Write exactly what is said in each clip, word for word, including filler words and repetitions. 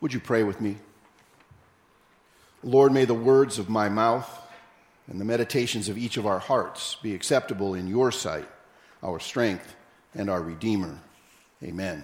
Would you pray with me? Lord, may the words of my mouth and the meditations of each of our hearts be acceptable in your sight, our strength and our Redeemer. Amen.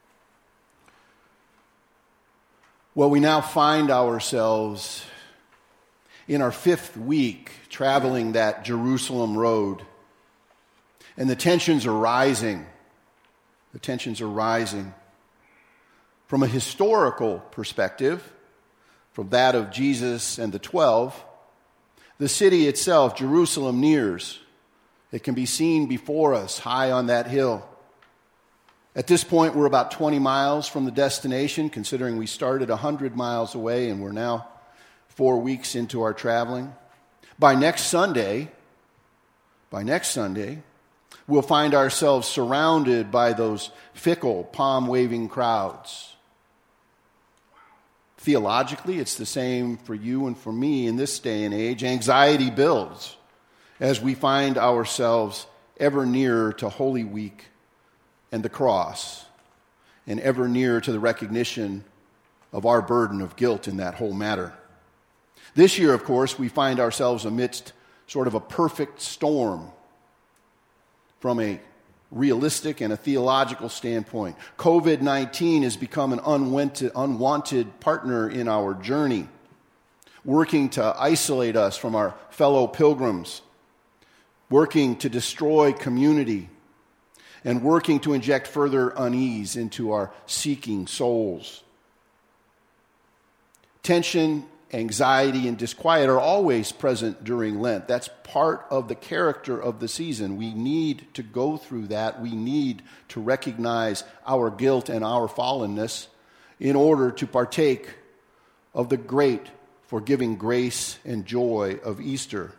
Well, we now find ourselves in our fifth week traveling that Jerusalem road, and the tensions are rising. The tensions are rising. From a historical perspective, from that of Jesus and the twelve, the city itself, Jerusalem, nears. It can be seen before us, high on that hill. At this point, we're about twenty miles from the destination, considering we started one hundred miles away and we're now four weeks into our traveling. By next Sunday, by next Sunday, we'll find ourselves surrounded by those fickle, palm-waving crowds. Theologically, it's the same for you and for me in this day and age. Anxiety builds as we find ourselves ever nearer to Holy Week and the cross, and ever nearer to the recognition of our burden of guilt in that whole matter. This year, of course, we find ourselves amidst sort of a perfect storm from a realistic and a theological standpoint. covid nineteen has become an unwanted, unwanted partner in our journey, working to isolate us from our fellow pilgrims, working to destroy community, and working to inject further unease into our seeking souls. Tension, anxiety, and disquiet are always present during Lent. That's part of the character of the season. We need to go through that. We need to recognize our guilt and our fallenness in order to partake of the great forgiving grace and joy of Easter.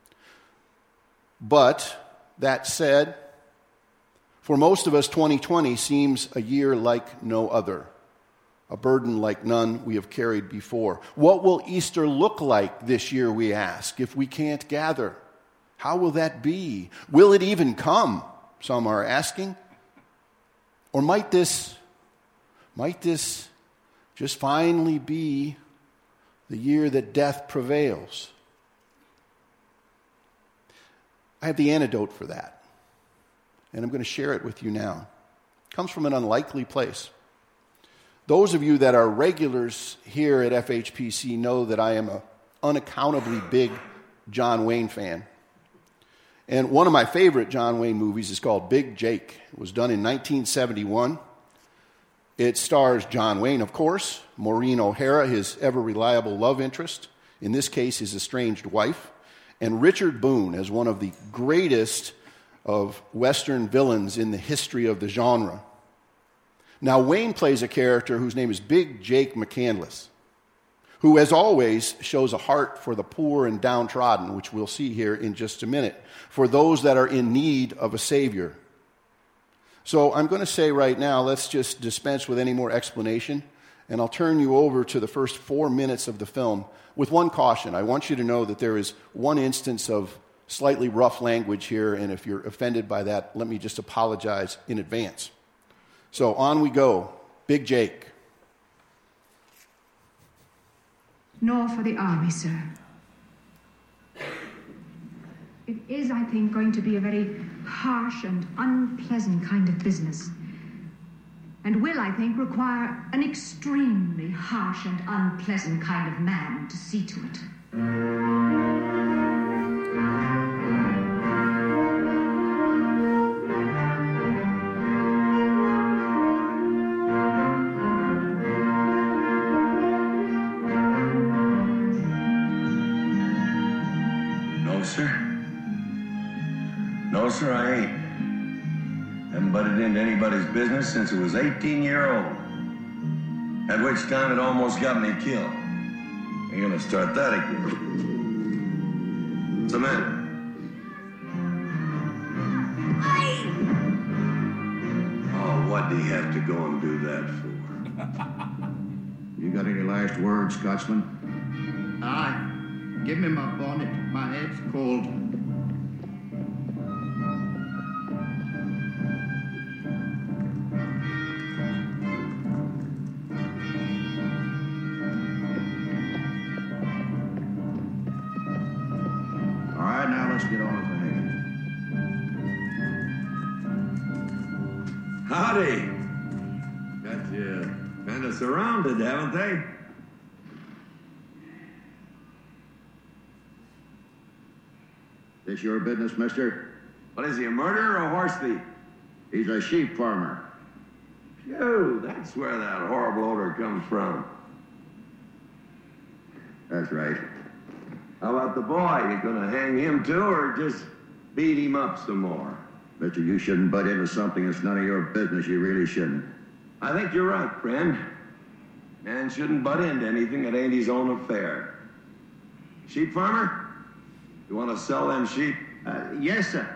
But, that said, for most of us, twenty twenty seems a year like no other. A burden like none we have carried before. What will Easter look like this year, we ask, if we can't gather? How will that be? Will it even come? Some are asking. Or might this, might this just finally be the year that death prevails? I have the antidote for that, and I'm going to share it with you now. It comes from an unlikely place. Those of you that are regulars here at F H P C know that I am an unaccountably big John Wayne fan. And one of my favorite John Wayne movies is called Big Jake. It was done in nineteen seventy-one. It stars John Wayne, of course, Maureen O'Hara, his ever-reliable love interest, in this case his estranged wife, and Richard Boone as one of the greatest of Western villains in the history of the genre. Now, Wayne plays a character whose name is Big Jake McCandless, who, as always, shows a heart for the poor and downtrodden, which we'll see here in just a minute, for those that are in need of a Savior. So I'm going to say right now, let's just dispense with any more explanation, and I'll turn you over to the first four minutes of the film with one caution. I want you to know that there is one instance of slightly rough language here, and if you're offended by that, let me just apologize in advance. So on we go. Big Jake. Nor for the army, sir. It is, I think, going to be a very harsh and unpleasant kind of business. And will, I think, require an extremely harsh and unpleasant kind of man to see to it. No, sir, I ain't. Haven't butted into anybody's business since I was eighteen year old. At which time it almost got me killed. Ain't gonna start that again. What's the matter? Oh, what do you have to go and do that for? You got any last words, Scotsman? Aye. Give me my bonnet. My head's cold. let's get on with the hanging. Howdy. Got you kind of surrounded, haven't they? This your business, mister? What is he, a murderer or a horse thief? He's a sheep farmer. Phew, that's where that horrible odor comes from. That's right. How about the boy? You gonna hang him too, or just beat him up some more? Mister, you shouldn't butt into something that's none of your business. You really shouldn't. I think you're right, friend. Man shouldn't butt into anything that ain't his own affair. Sheep farmer? You want to sell them sheep? Uh, yes, sir.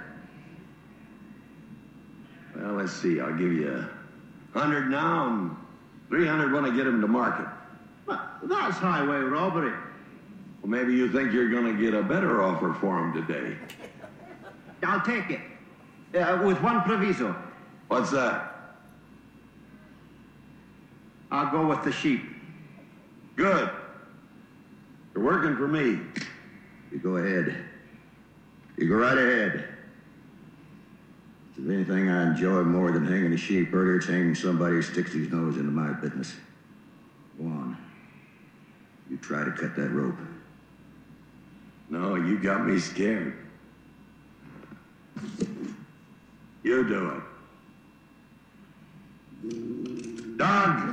Well, let's see. I'll give you a hundred now and three hundred when I get them to market. Well, that's highway robbery. Well, maybe you think you're going to get a better offer for them today. I'll take it. Uh, with one proviso. What's that? I'll go with the sheep. Good. You're working for me. You go ahead. You go right ahead. If there's anything I enjoy more than hanging a sheep herder, it's hanging somebody who sticks his nose into my business. Go on. You try to cut that rope. No, you got me scared. You do it. Dog!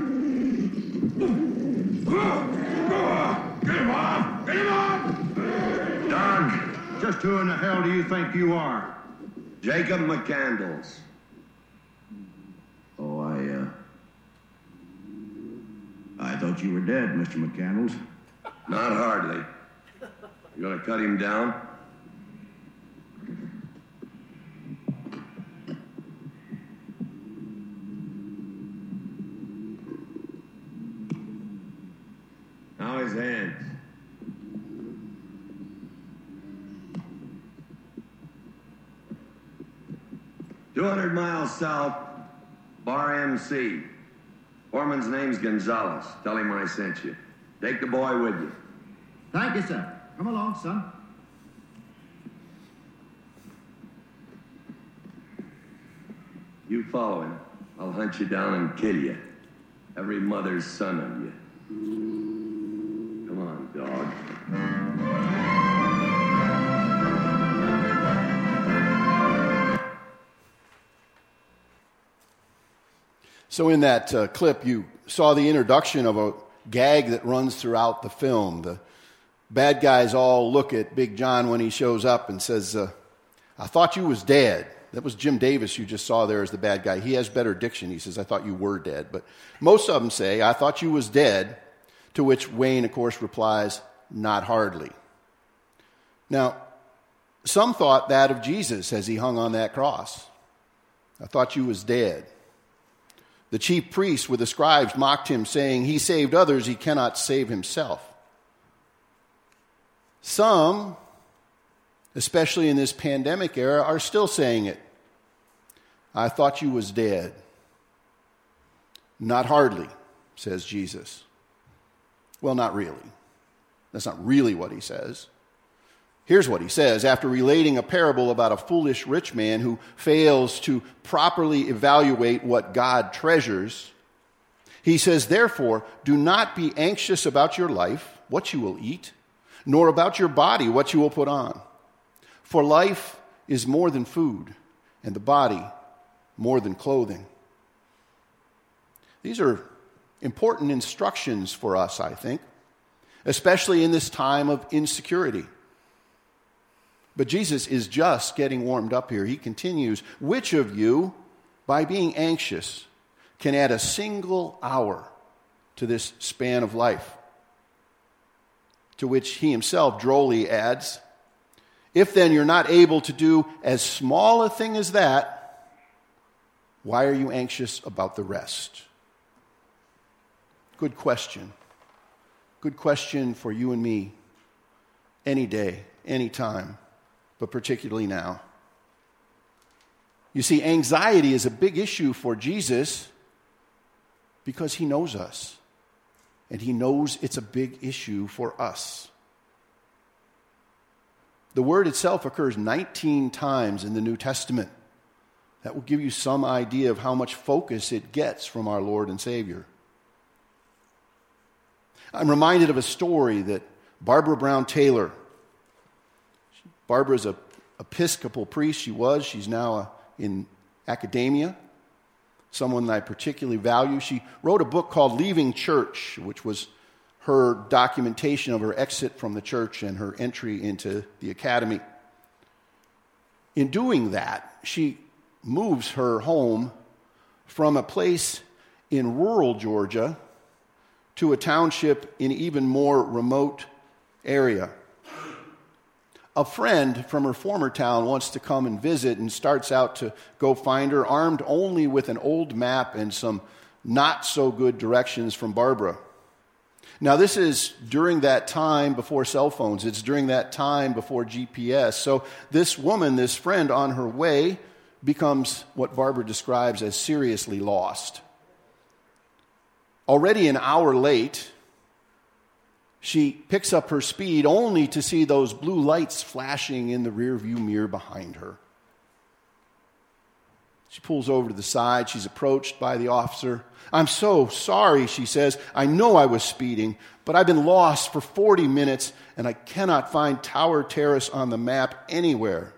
Get him off! Get him off! Dog! Just who in the hell do you think you are? Jacob McCandles. Oh, I, uh... I thought you were dead, Mister McCandles. Not hardly. You gonna cut him down? Now his hands. Two hundred miles south, Bar M C. Foreman's name's Gonzalez. Tell him I sent you. Take the boy with you. Thank you, sir. Come along, son. You follow him. I'll hunt you down and kill you. Every mother's son of you. Come on, dog. So in that uh, clip, you saw the introduction of a gag that runs throughout the film. The bad guys all look at Big John when he shows up and says, uh, I thought you was dead. That was Jim Davis you just saw there as the bad guy. He has better diction. He says, I thought you were dead. But most of them say, I thought you was dead, to which Wayne, of course, replies, not hardly. Now, some thought that of Jesus as he hung on that cross. I thought you was dead. The chief priests with the scribes mocked him, saying, he saved others, he cannot save himself. Some, especially in this pandemic era, are still saying it. I thought you was dead. Not hardly, says Jesus. Well, not really. That's not really what he says. Here's what he says after relating a parable about a foolish rich man who fails to properly evaluate what God treasures. He says, therefore, do not be anxious about your life, what you will eat, nor about your body, what you will put on. For life is more than food, and the body more than clothing. These are important instructions for us, I think, especially in this time of insecurity. But Jesus is just getting warmed up here. He continues, which of you, by being anxious, can add a single hour to this span of life? To which he himself drolly adds, if then you're not able to do as small a thing as that, why are you anxious about the rest? Good question. Good question for you and me any day, any time, but particularly now. You see, anxiety is a big issue for Jesus because he knows us, and he knows it's a big issue for us. The word itself occurs nineteen times in the New Testament. That will give you some idea of how much focus it gets from our Lord and Savior. I'm reminded of a story that Barbara Brown Taylor, Barbara's a Episcopal priest, she was, she's now a, in academia, someone that I particularly value. She wrote a book called Leaving Church, which was her documentation of her exit from the church and her entry into the academy. In doing that, she moves her home from a place in rural Georgia to a township in an even more remote area. A friend from her former town wants to come and visit and starts out to go find her, armed only with an old map and some not-so-good directions from Barbara. Now, this is during that time before cell phones. It's during that time before G P S. So this woman, this friend, on her way, becomes what Barbara describes as seriously lost. Already an hour late, she picks up her speed only to see those blue lights flashing in the rearview mirror behind her. She pulls over to the side. She's approached by the officer. "I'm so sorry," she says. "I know I was speeding, but I've been lost for forty minutes and I cannot find Tower Terrace on the map anywhere."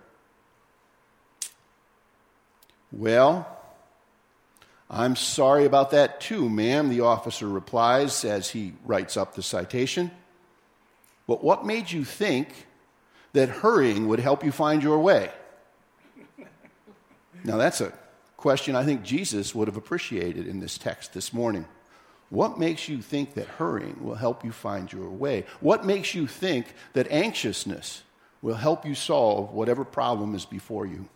"Well, I'm sorry about that too, ma'am," the officer replies as he writes up the citation. "But what made you think that hurrying would help you find your way?" Now that's a question I think Jesus would have appreciated in this text this morning. What makes you think that hurrying will help you find your way? What makes you think that anxiousness will help you solve whatever problem is before you?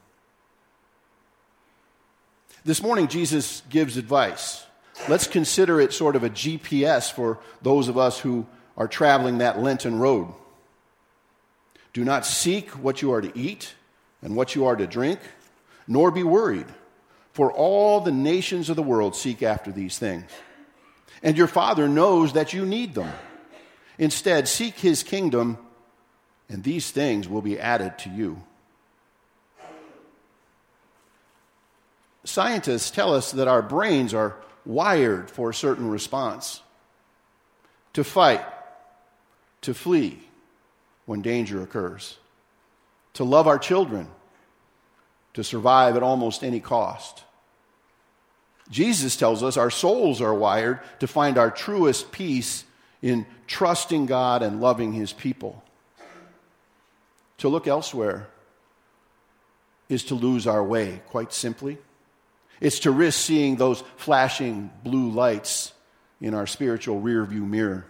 This morning, Jesus gives advice. Let's consider it sort of a G P S for those of us who are traveling that Lenten road. Do not seek what you are to eat and what you are to drink, nor be worried, for all the nations of the world seek after these things. And your Father knows that you need them. Instead, seek his kingdom, and these things will be added to you. Scientists tell us that our brains are wired for a certain response: to fight, to flee when danger occurs, to love our children, to survive at almost any cost. Jesus tells us our souls are wired to find our truest peace in trusting God and loving his people. To look elsewhere is to lose our way, quite simply. It's to risk seeing those flashing blue lights in our spiritual rearview mirror.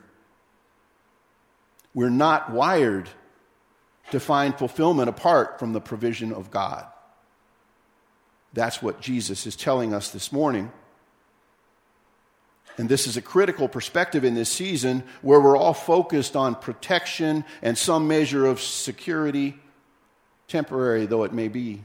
We're not wired to find fulfillment apart from the provision of God. That's what Jesus is telling us this morning. And this is a critical perspective in this season where we're all focused on protection and some measure of security, temporary though it may be.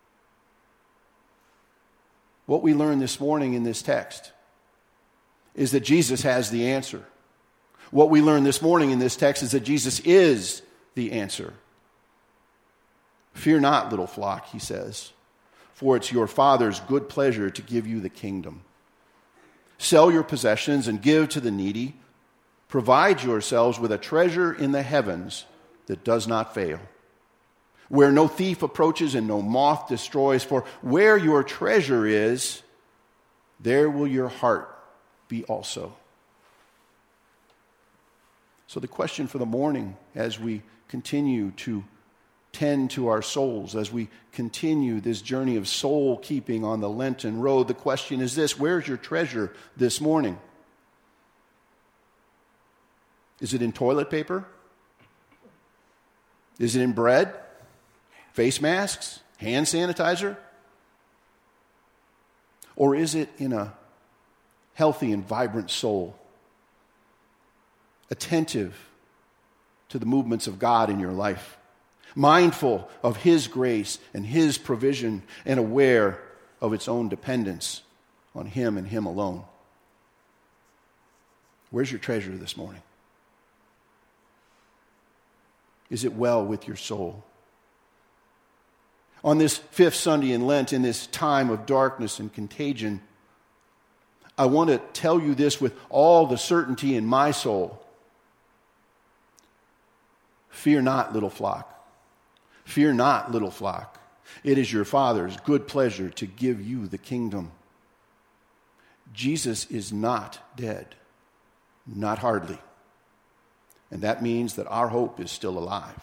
What we learn this morning in this text is that Jesus has the answer. What we learn this morning in this text is that Jesus is the answer. "Fear not, little flock," he says, "for it's your Father's good pleasure to give you the kingdom. Sell your possessions and give to the needy. Provide yourselves with a treasure in the heavens that does not fail, where no thief approaches and no moth destroys. For where your treasure is, there will your heart be also." So the question for the morning, as we continue to tend to our souls, as we continue this journey of soul keeping on the Lenten road, the question is this: where's your treasure this morning? Is it in toilet paper? Is it in bread? Face masks? Hand sanitizer? Or is it in a healthy and vibrant soul, attentive to the movements of God in your life, mindful of his grace and his provision, and aware of its own dependence on him and him alone? Where's your treasure this morning? Is it well with your soul? On this fifth Sunday in Lent, in this time of darkness and contagion, I want to tell you this with all the certainty in my soul. Fear not, little flock. Fear not, little flock. It is your Father's good pleasure to give you the kingdom. Jesus is not dead, not hardly. And that means that our hope is still alive.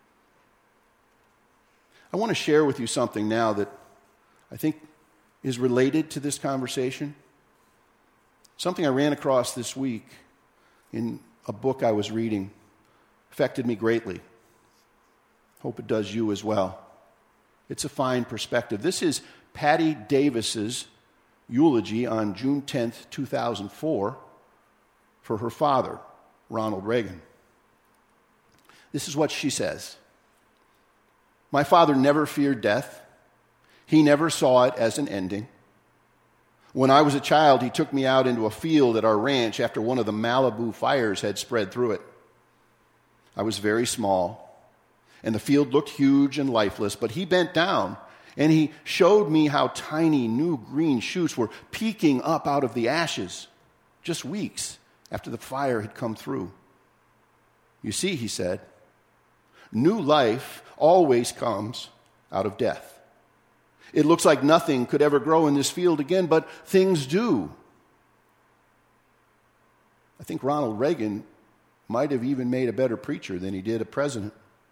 I want to share with you something now that I think is related to this conversation. Something I ran across this week in a book I was reading. Affected me greatly. Hope it does you as well. It's a fine perspective. This is Patty Davis's eulogy on June tenth, two thousand four for her father, Ronald Reagan. This is what she says. My father never feared death. He never saw it as an ending. When I was a child, he took me out into a field at our ranch after one of the Malibu fires had spread through it. I was very small, and the field looked huge and lifeless, but he bent down, and he showed me how tiny new green shoots were peeking up out of the ashes just weeks after the fire had come through. You see, he said, new life always comes out of death. It looks like nothing could ever grow in this field again, but things do. I think Ronald Reagan might have even made a better preacher than he did a president.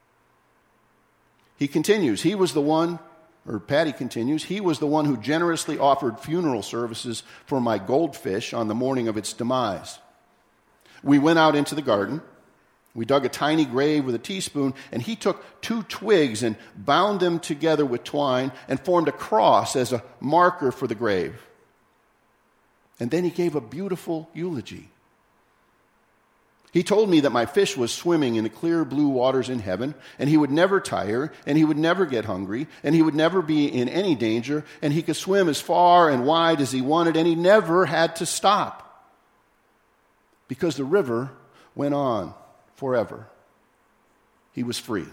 He continues, he was the one, or Patty continues, he was the one who generously offered funeral services for my goldfish on the morning of its demise. We went out into the garden. We dug a tiny grave with a teaspoon, and he took two twigs and bound them together with twine and formed a cross as a marker for the grave. And then he gave a beautiful eulogy. He told me that my fish was swimming in the clear blue waters in heaven, and he would never tire, and he would never get hungry, and he would never be in any danger, and he could swim as far and wide as he wanted, and he never had to stop because the river went on forever. He was free.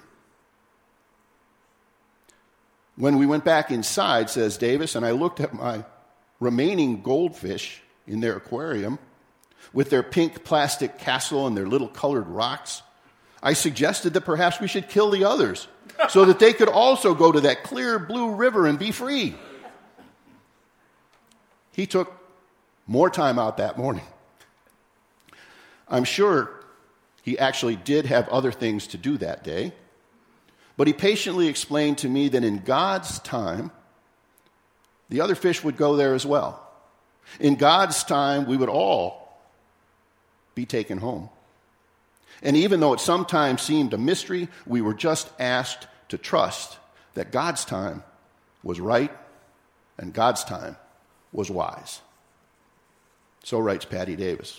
When we went back inside, says Davis, and I looked at my remaining goldfish in their aquarium with their pink plastic castle and their little colored rocks, I suggested that perhaps we should kill the others so that they could also go to that clear blue river and be free. He took more time out that morning. I'm sure he actually did have other things to do that day, but he patiently explained to me that in God's time, the other fish would go there as well. In God's time, we would all be taken home. And even though it sometimes seemed a mystery, we were just asked to trust that God's time was right and God's time was wise. So writes Patty Davis.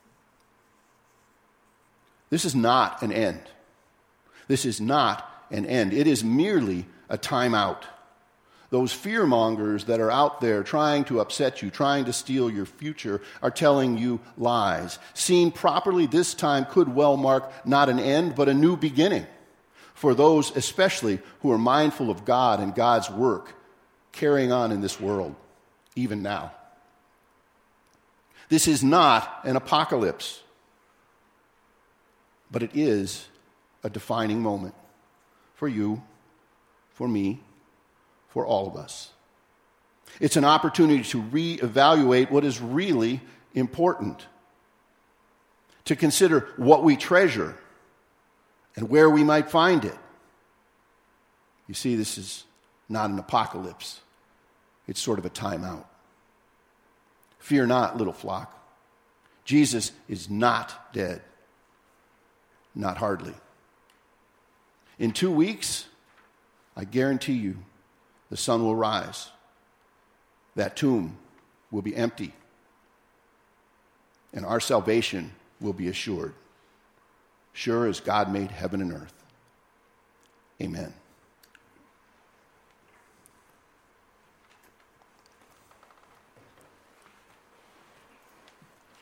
This is not an end. This is not an end. It is merely a timeout. Those fearmongers that are out there trying to upset you, trying to steal your future, are telling you lies. Seen properly, this time could well mark not an end, but a new beginning for those especially who are mindful of God and God's work carrying on in this world, even now. This is not an apocalypse, but it is a defining moment for you, for me, for all of us. It's an opportunity to reevaluate what is really important, to consider what we treasure and where we might find it. You see, this is not an apocalypse. It's sort of a timeout. Fear not, little flock. Jesus is not dead. Not hardly. In two weeks, I guarantee you, the sun will rise. That tomb will be empty. And our salvation will be assured. Sure as God made heaven and earth. Amen.